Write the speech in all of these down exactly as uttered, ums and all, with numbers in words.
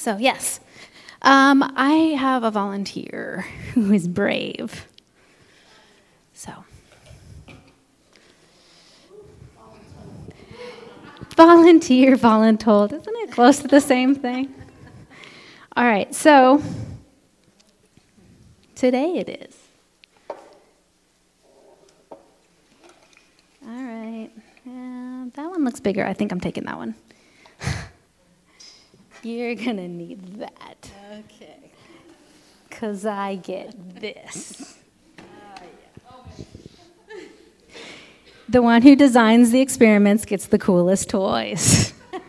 So, yes, um, I have a volunteer who is brave. So, volunteer, voluntold. Isn't it close to the same thing? All right, so today it is. All right, uh, that one looks bigger. I think I'm taking that one. You're going to need that. Okay. Because I get this. Uh, yeah. The one who designs the experiments gets the coolest toys.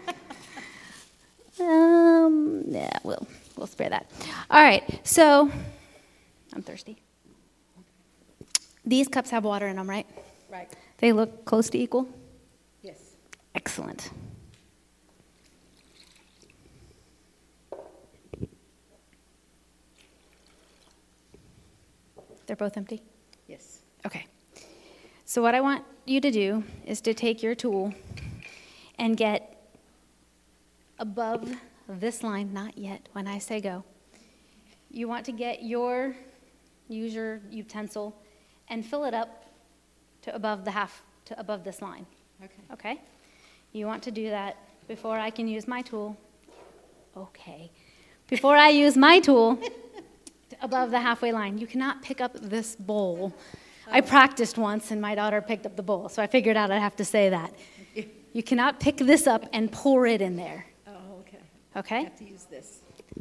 um, yeah, we'll, we'll spare that. All right, so I'm thirsty. These cups have water in them, right? Right. They look close to equal? Yes. Excellent. They're both empty? Yes. Okay. So what I want you to do is to take your tool and get above this line, not yet, when I say go. You want to get your, use your utensil and fill it up to above the half, to above this line. Okay. Okay? You want to do that before I can use my tool. Okay. Before I use my tool above the halfway line. You cannot pick up this bowl. Oh. I practiced once, and my daughter picked up the bowl, so I figured out I'd have to say that. You cannot pick this up and pour it in there. Oh, okay. Okay? I have to use this.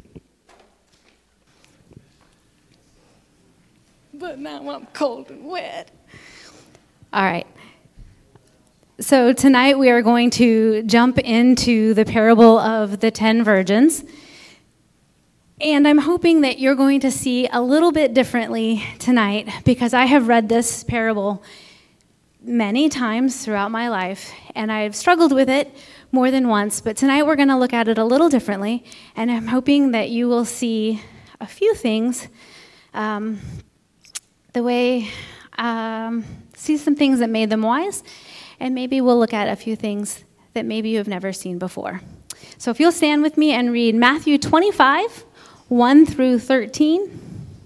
But now I'm cold and wet. All right. So tonight we are going to jump into the parable of the ten virgins. And I'm hoping that you're going to see a little bit differently tonight, because I have read this parable many times throughout my life, and I've struggled with it more than once. But tonight we're going to look at it a little differently, and I'm hoping that you will see a few things um, the way, um, see some things that made them wise, and maybe we'll look at a few things that maybe you have never seen before. So if you'll stand with me and read Matthew twenty-five, one through thirteen.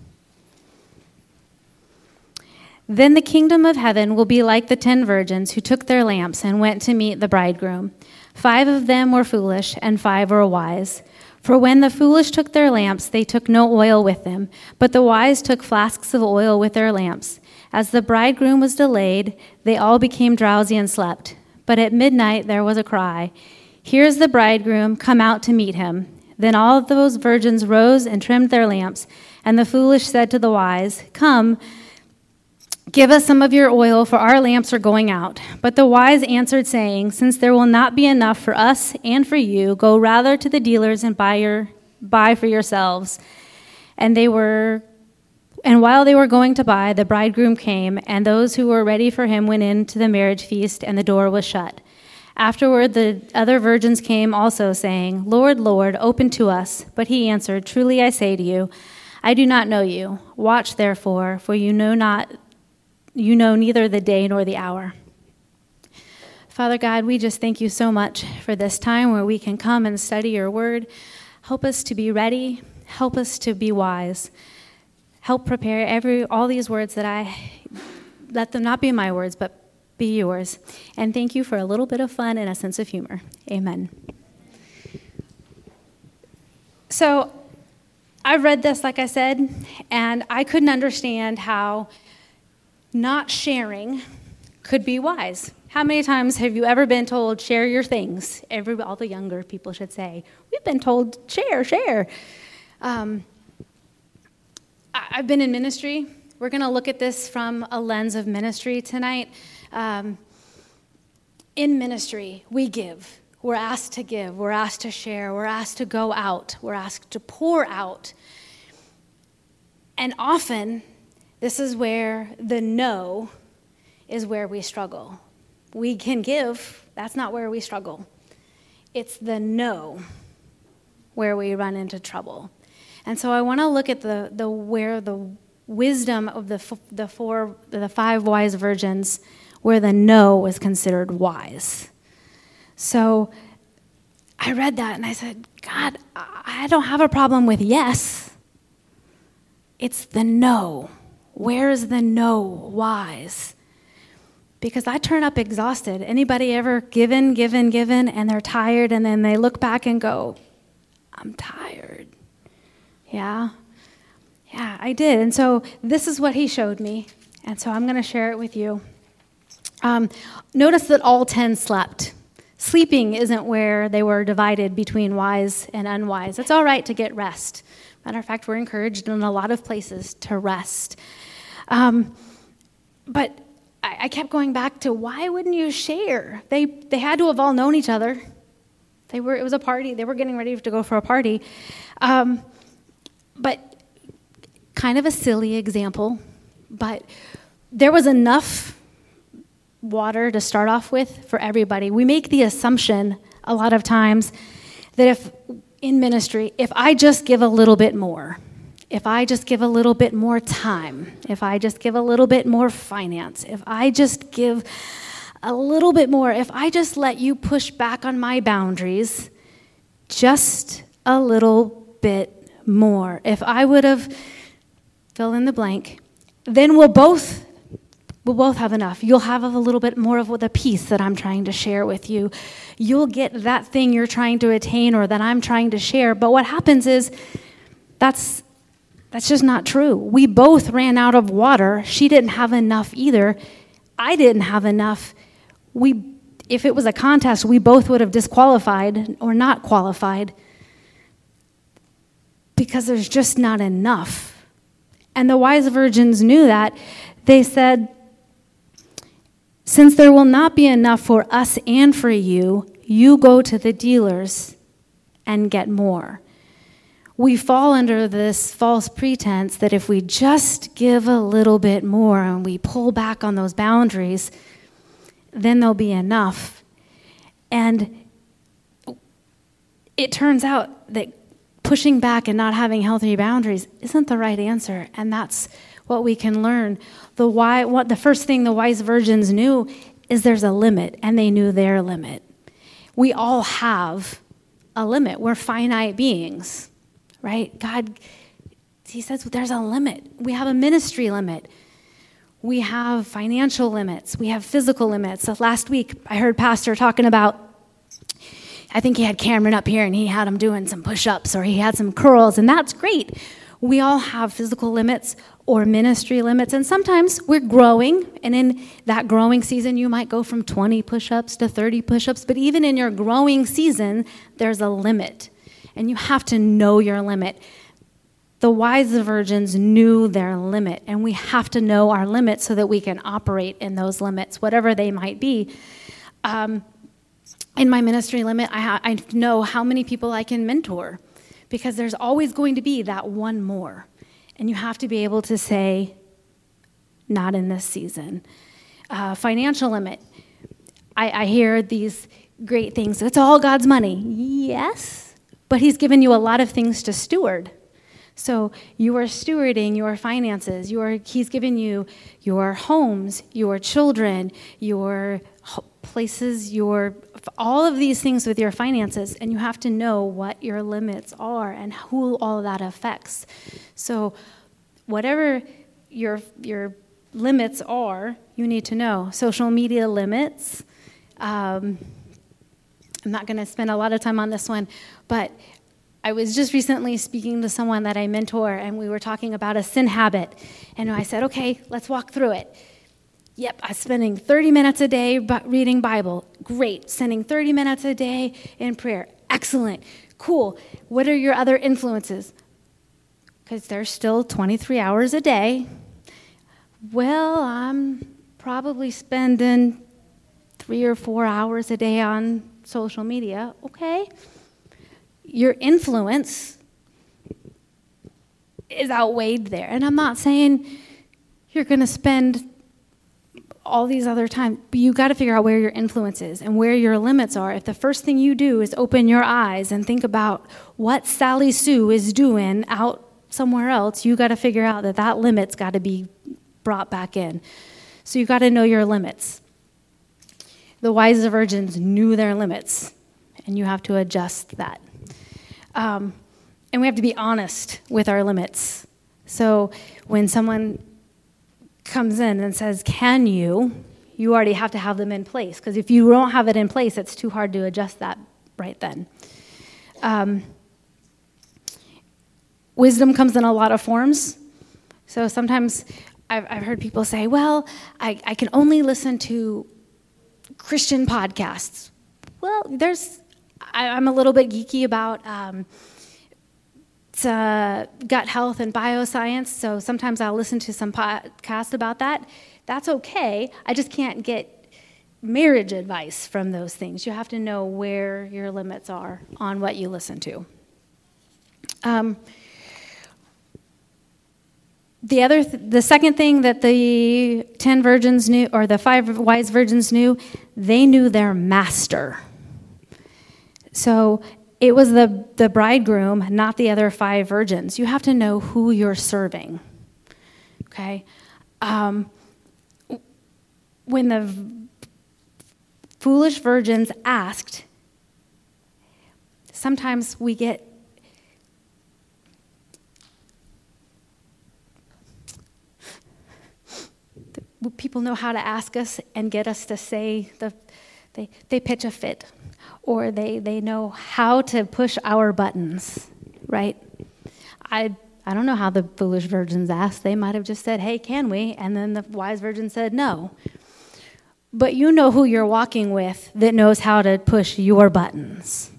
Then the kingdom of heaven will be like the ten virgins who took their lamps and went to meet the bridegroom. Five of them were foolish, and five were wise. For when the foolish took their lamps, they took no oil with them, but the wise took flasks of oil with their lamps. As the bridegroom was delayed, they all became drowsy and slept. But at midnight there was a cry, "Here's the bridegroom, come out to meet him." Then all those virgins rose and trimmed their lamps, and the foolish said to the wise, "Come, give us some of your oil, for our lamps are going out." But the wise answered, saying, "Since there will not be enough for us and for you, go rather to the dealers and buy your buy for yourselves." And they were and while they were going to buy, the bridegroom came, and those who were ready for him went in to the marriage feast, and the door was shut. Afterward, the other virgins came also, saying, "Lord, Lord, open to us." But he answered, "Truly I say to you, I do not know you. Watch therefore, for you know not, you know neither the day nor the hour." Father God, we just thank you so much for this time where we can come and study your word. Help us to be ready. Help us to be wise. Help prepare every all these words that I, let them not be my words, but be yours. And thank you for a little bit of fun and a sense of humor. Amen. So I've read this, like I said, and I couldn't understand how not sharing could be wise. How many times have you ever been told, share your things? Every, all the younger people should say, we've been told, share, share. Um, I, I've been in ministry. We're going to look at this from a lens of ministry tonight. Um, in ministry, we give. We're asked to give. We're asked to share. We're asked to go out. We're asked to pour out. And often, this is where the no is where we struggle. We can give. That's not where we struggle. It's the no where we run into trouble. And so I want to look at the, the where the wisdom of the the four the five wise virgins, where the no was considered wise. So I read that and I said, God, I don't have a problem with yes. It's the no. Where is the no wise? Because I turn up exhausted. Anybody ever given, given, given, and they're tired, and then they look back and go, I'm tired. Yeah? Yeah, I did. And so this is what he showed me. And so I'm going to share it with you. Um, notice that all ten slept. Sleeping isn't where they were divided between wise and unwise. It's all right to get rest. Matter of fact, we're encouraged in a lot of places to rest. Um, but I, I kept going back to, why wouldn't you share? They they had to have all known each other. They were. It was a party. They were getting ready to go for a party. Um, but kind of a silly example, but there was enough water to start off with for everybody. We make the assumption a lot of times that if in ministry, if I just give a little bit more, if I just give a little bit more time, if I just give a little bit more finance, if I just give a little bit more, if I just let you push back on my boundaries just a little bit more, if I would have fill in the blank, then we'll both We'll both have enough. You'll have a little bit more of the peace that I'm trying to share with you. You'll get that thing you're trying to attain or that I'm trying to share. But what happens is that's that's just not true. We both ran out of water. She didn't have enough either. I didn't have enough. We, if it was a contest, we both would have disqualified or not qualified because there's just not enough. And the wise virgins knew that. They said, since there will not be enough for us and for you, you go to the dealers and get more. We fall under this false pretense that if we just give a little bit more and we pull back on those boundaries, then there'll be enough. And it turns out that pushing back and not having healthy boundaries isn't the right answer, and that's what we can learn. The why, what the first thing the wise virgins knew is there's a limit, and they knew their limit. We all have a limit. We're finite beings, right? God, he says there's a limit. We have a ministry limit. We have financial limits. We have physical limits. So last week, I heard Pastor talking about, I think he had Cameron up here, and he had him doing some push-ups, or he had some curls, and that's great. We all have physical limits or ministry limits, and sometimes we're growing, and in that growing season, you might go from twenty push-ups to thirty push-ups, but even in your growing season, there's a limit, and you have to know your limit. The wise virgins knew their limit, and we have to know our limits so that we can operate in those limits, whatever they might be. Um, in my ministry limit, I, ha- I know how many people I can mentor, because there's always going to be that one more. And you have to be able to say, not in this season. Uh, financial limit. I, I hear these great things. It's all God's money. Yes, but he's given you a lot of things to steward. So you are stewarding your finances. You are, he's given you your homes, your children, your places, your all of these things with your finances, and you have to know what your limits are and who all of that affects. So whatever your your limits are, you need to know. Social media limits. Um, I'm not going to spend a lot of time on this one, but I was just recently speaking to someone that I mentor, and we were talking about a sin habit. And I said, okay, let's walk through it. Yep, I'm spending thirty minutes a day reading Bible. Great. Spending thirty minutes a day in prayer. Excellent. Cool. What are your other influences? Because there's still twenty-three hours a day. Well, I'm probably spending three or four hours a day on social media. Okay. Your influence is outweighed there. And I'm not saying you're going to spend all these other times, but you got to figure out where your influence is and where your limits are. If the first thing you do is open your eyes and think about what Sally Sue is doing out somewhere else, you got to figure out that that limit's got to be brought back in. So you got to know your limits. The wise virgins knew their limits. and you have to adjust that. Um, and we have to be honest with our limits. So when someone comes in and says, can you, you already have to have them in place. Because if you don't have it in place, it's too hard to adjust that right then. Um, wisdom comes in a lot of forms. So sometimes I've, I've heard people say, well, I, I can only listen to Christian podcasts. Well, there's, I, I'm a little bit geeky about um, uh, gut health and bioscience, so sometimes I'll listen to some podcast about that. That's okay. I just can't get marriage advice from those things. You have to know where your limits are on what you listen to. Um, the other, th- the second thing that the ten virgins knew, or the five wise virgins knew, they knew their master. So it was the, the bridegroom, not the other five virgins. You have to know who you're serving, okay? Um, when the v- foolish virgins asked, sometimes we get people know how to ask us and get us to say, the, they, they pitch a fit. Or they, they know how to push our buttons, right? I I don't know how the foolish virgins asked. They might have just said, hey, can we? And then the wise virgin said no. But you know who you're walking with that knows how to push your buttons.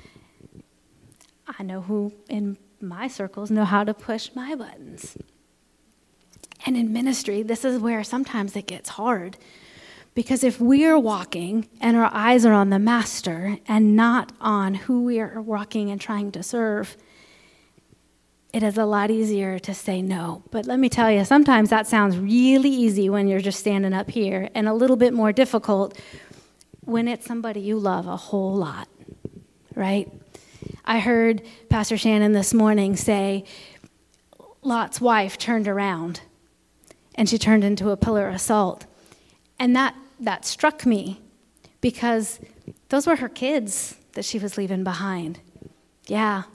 I know who in my circles know how to push my buttons. And in ministry, this is where sometimes it gets hard. Because if we're walking and our eyes are on the master and not on who we are walking and trying to serve, it is a lot easier to say no. But let me tell you, sometimes that sounds really easy when you're just standing up here, and a little bit more difficult when it's somebody you love a whole lot, right? I heard Pastor Shannon this morning say Lot's wife turned around, and she turned into a pillar of salt. And that That struck me because those were her kids that she was leaving behind. Yeah.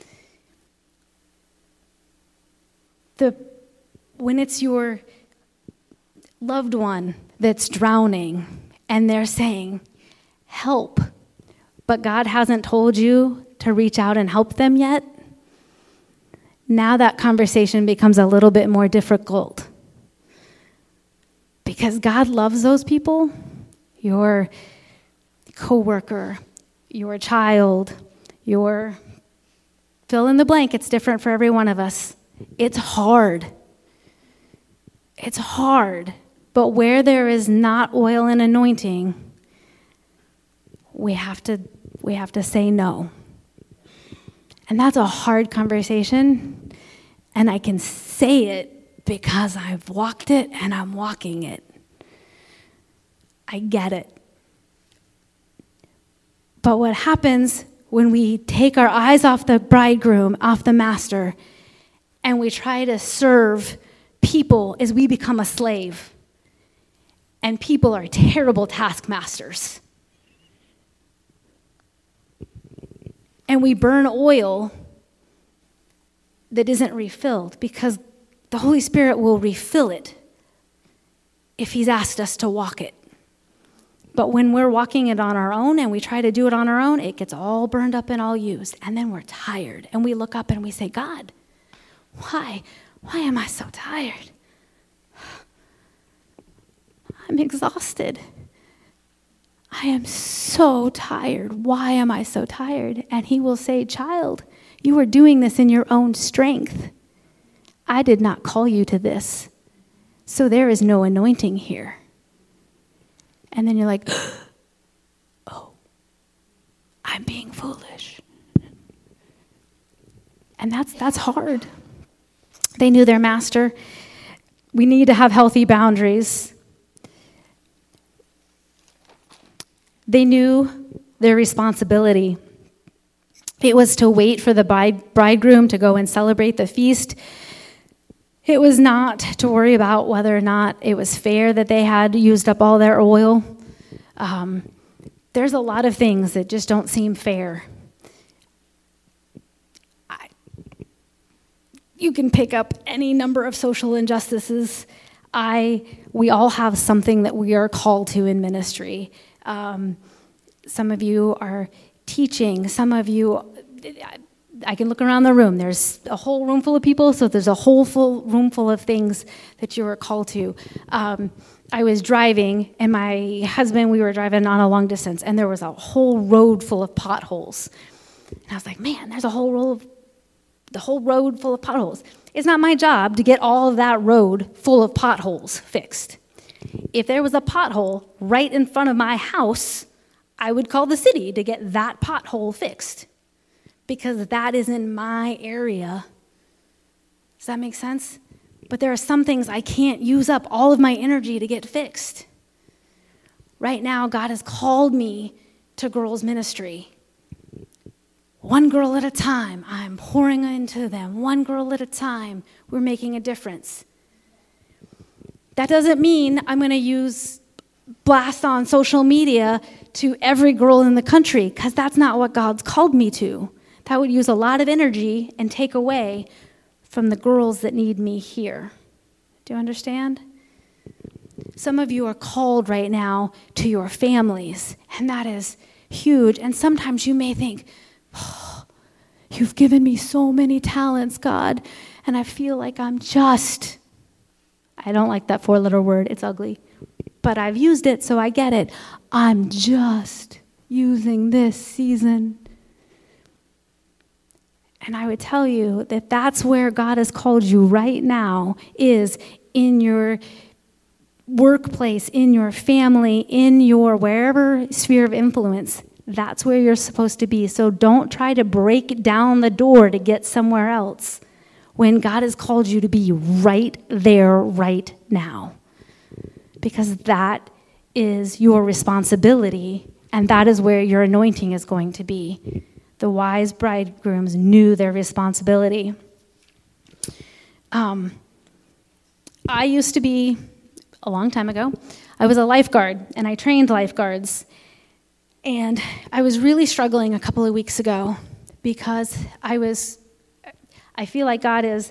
The when it's your loved one that's drowning and they're saying, help, but God hasn't told you to reach out and help them yet, now that conversation becomes a little bit more difficult. Because God loves those people, your coworker, your child, your fill in the blank. It's different for every one of us. It's hard. It's hard. But where there is not oil and anointing, we have to we have to say no. And that's a hard conversation, and I can say it because I've walked it and I'm walking it. I get it. But what happens when we take our eyes off the bridegroom, off the master, and we try to serve people is we become a slave. And people are terrible taskmasters. And we burn oil that isn't refilled because the Holy Spirit will refill it if he's asked us to walk it. But when we're walking it on our own and we try to do it on our own, it gets all burned up and all used. And then we're tired. And we look up and we say, God, why? Why am I so tired? I'm exhausted. I am so tired. Why am I so tired? And he will say, child, you are doing this in your own strength. I did not call you to this, so there is no anointing here. And then you're like, oh, I'm being foolish. And that's that's hard. They knew their master. We need to have healthy boundaries. They knew their responsibility. It was to wait for the bride, bridegroom to go and celebrate the feast. It was not to worry about whether or not it was fair that they had used up all their oil. Um, there's a lot of things that just don't seem fair. I, you can pick up any number of social injustices. I, we all have something that we are called to in ministry. Um, some of you are teaching. Some of you, I, I can look around the room. There's a whole room full of people, so there's a whole full room full of things that you are called to. Um, I was driving, and my husband, we were driving on a long distance, and there was a whole road full of potholes. And I was like, man, there's a whole row of, the whole road full of potholes. It's not my job to get all of that road full of potholes fixed. If there was a pothole right in front of my house, I would call the city to get that pothole fixed, because that is in my area. Does that make sense? But there are some things I can't use up all of my energy to get fixed. Right now, God has called me to girls' ministry. One girl at a time, I'm pouring into them. One girl at a time, we're making a difference. That doesn't mean I'm going to use blast on social media to every girl in the country, because that's not what God's called me to. That would use a lot of energy and take away from the girls that need me here. Do you understand? Some of you are called right now to your families, and that is huge. And sometimes you may think, oh, you've given me so many talents, God, and I feel like I'm just, I don't like that four-letter word, it's ugly, but I've used it, so I get it. I'm just using this season. And I would tell you that that's where God has called you right now, is in your workplace, in your family, in your wherever sphere of influence. That's where you're supposed to be. So don't try to break down the door to get somewhere else when God has called you to be right there, right now. Because that is your responsibility, and that is where your anointing is going to be. The wise bridegrooms knew their responsibility. Um, I used to be, a long time ago, I was a lifeguard, and I trained lifeguards. And I was really struggling a couple of weeks ago because I was, I feel like God has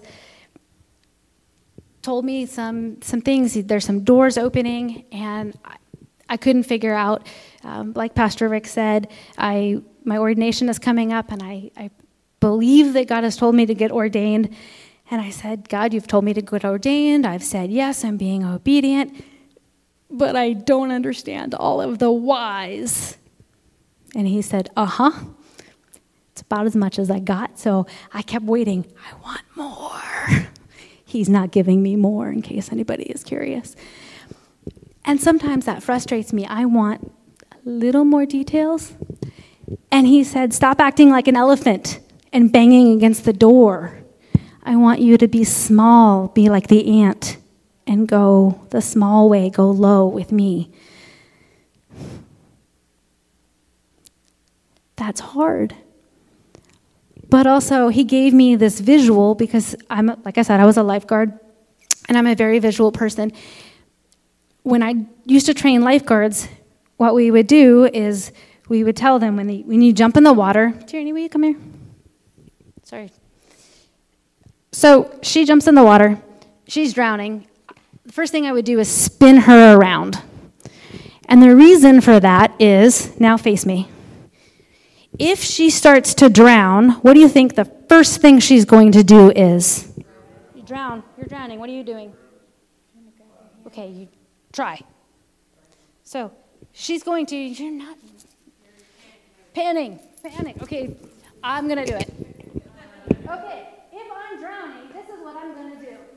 told me some, some things. There's some doors opening, and I, I couldn't figure out, um, like Pastor Rick said, I my ordination is coming up, and I, I believe that God has told me to get ordained. And I said, God, you've told me to get ordained. I've said, yes, I'm being obedient, but I don't understand all of the whys. And he said, uh-huh. It's about as much as I got, so I kept waiting. I want more. He's not giving me more, in case anybody is curious. And sometimes that frustrates me. I want a little more details. And he said, stop acting like an elephant and banging against the door. I want you to be small, be like the ant, and go the small way, go low with me. That's hard. But also, he gave me this visual, because I'm, like I said, I was a lifeguard, and I'm a very visual person. When I used to train lifeguards, what we would do is we would tell them when, they, when you jump in the water, Tierney, will you come here? Sorry. So she jumps in the water. She's drowning. The first thing I would do is spin her around. And the reason for that is, now face me. If she starts to drown, what do you think the first thing she's going to do is? You drown. You're drowning. What are you doing? Okay, you try. So she's going to, you're not, panning, panning. Okay, I'm going to do it. Okay, if I'm drowning, this is what I'm going to do.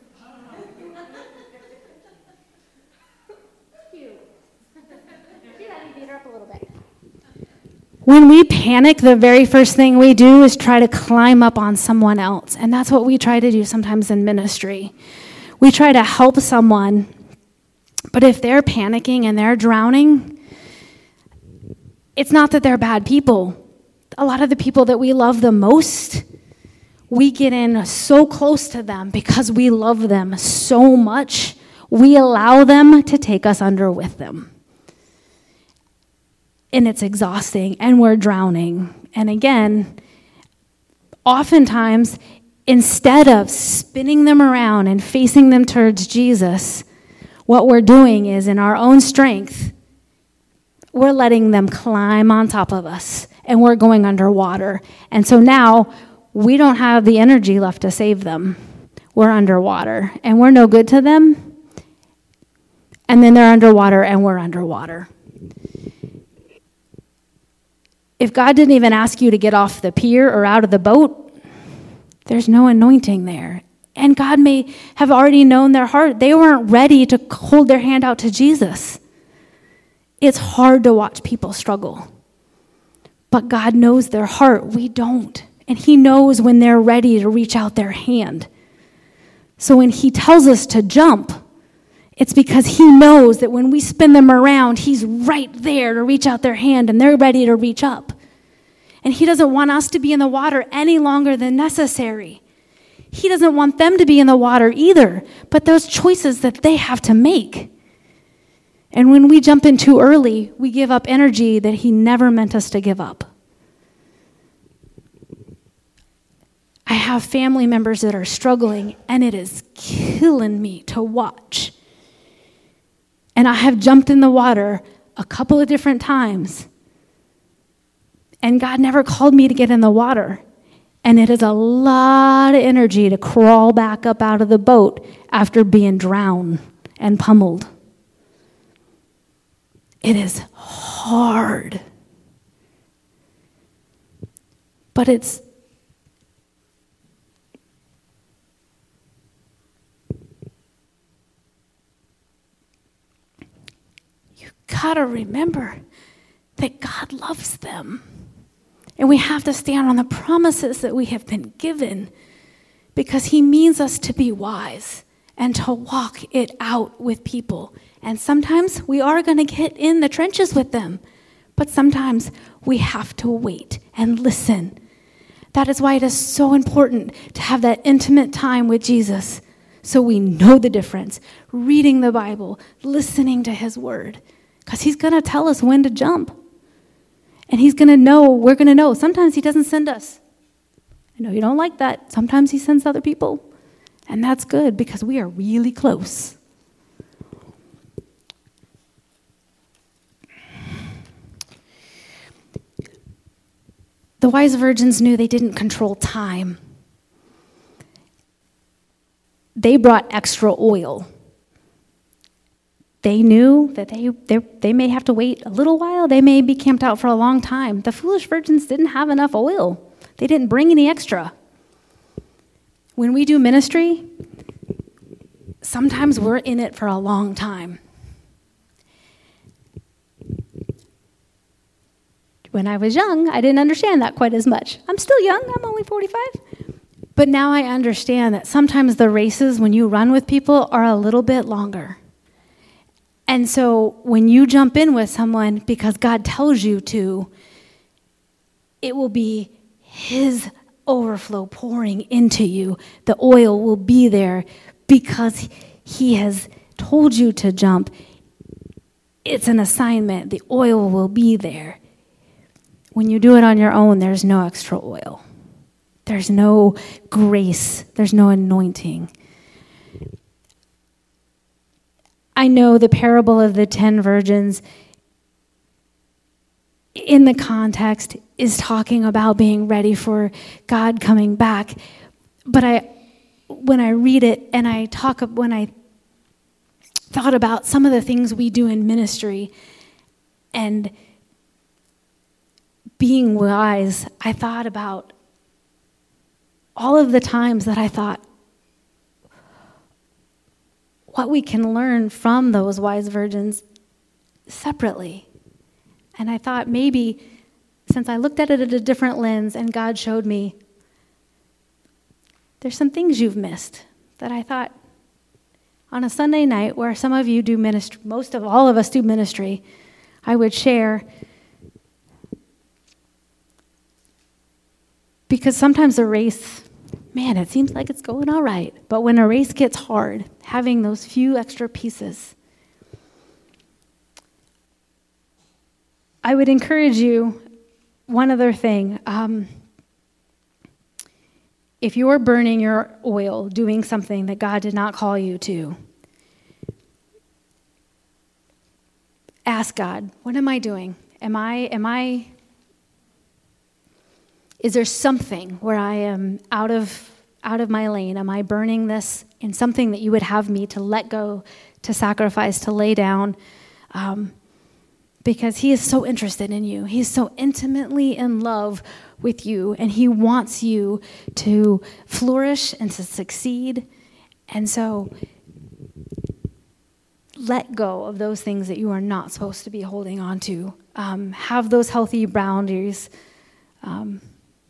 Cute. See, let me beat her up a little bit. When we panic, the very first thing we do is try to climb up on someone else. And that's what we try to do sometimes in ministry. We try to help someone, but if they're panicking and they're drowning, it's not that they're bad people. A lot of the people that we love the most, we get in so close to them because we love them so much, we allow them to take us under with them. and it's exhausting, and we're drowning. And again, oftentimes, instead of spinning them around and facing them towards Jesus, what we're doing is, in our own strength, we're letting them climb on top of us, and we're going underwater. And so now, we don't have the energy left to save them. We're underwater, and we're no good to them. And then they're underwater, and we're underwater. If God didn't even ask you to get off the pier or out of the boat, there's no anointing there. And God may have already known their heart. They weren't ready to hold their hand out to Jesus. It's hard to watch people struggle. But God knows their heart. We don't. And he knows when they're ready to reach out their hand. So when he tells us to jump, it's because he knows that when we spin them around, he's right there to reach out their hand, and they're ready to reach up. And he doesn't want us to be in the water any longer than necessary. He doesn't want them to be in the water either, but those choices that they have to make. And when we jump in too early, we give up energy that he never meant us to give up. I have family members that are struggling, and it is killing me to watch. And I have jumped in the water a couple of different times, and God never called me to get in the water. And it is a lot of energy to crawl back up out of the boat after being drowned and pummeled. It is hard. But it's you gotta remember that God loves them. And we have to stand on the promises that we have been given, because he means us to be wise and to walk it out with people. And sometimes we are going to get in the trenches with them, but sometimes we have to wait and listen. That is why it is so important to have that intimate time with Jesus, so we know the difference, reading the Bible, listening to his word, because he's going to tell us when to jump. And he's going to know, we're going to know. Sometimes he doesn't send us. I know you don't like that. Sometimes he sends other people. And that's good, because we are really close. The wise virgins knew they didn't control time. They brought extra oil. They knew that they, they they may have to wait a little while. They may be camped out for a long time. The foolish virgins didn't have enough oil. They didn't bring any extra. When we do ministry, sometimes we're in it for a long time. When I was young, I didn't understand that quite as much. I'm still young. I'm only forty-five. But now I understand that sometimes the races, when you run with people, are a little bit longer. And so when you jump in with someone because God tells you to, it will be his overflow pouring into you. The oil will be there because he has told you to jump. It's an assignment. The oil will be there. When you do it on your own, there's no extra oil. There's no grace. There's no anointing. I know the parable of the ten virgins in the context is talking about being ready for God coming back. But I, when I read it and I talk, when I thought about some of the things we do in ministry and being wise, I thought about all of the times that I thought, what we can learn from those wise virgins separately. And I thought maybe, since I looked at it at a different lens and God showed me, there's some things you've missed that I thought on a Sunday night where some of you do ministry, most of all of us do ministry, I would share. Because sometimes the race, man, it seems like it's going all right. But when a race gets hard, having those few extra pieces. I would encourage you, one other thing. Um, if you're burning your oil, doing something that God did not call you to, ask God, what am I doing? Am I, am I, is there something where I am out of, out of my lane? Am I burning this in something that you would have me to let go, to sacrifice, to lay down? Um, because he is so interested in you. He's so intimately in love with you, and he wants you to flourish and to succeed. And so let go of those things that you are not supposed to be holding on to. Um, have those healthy boundaries. Um,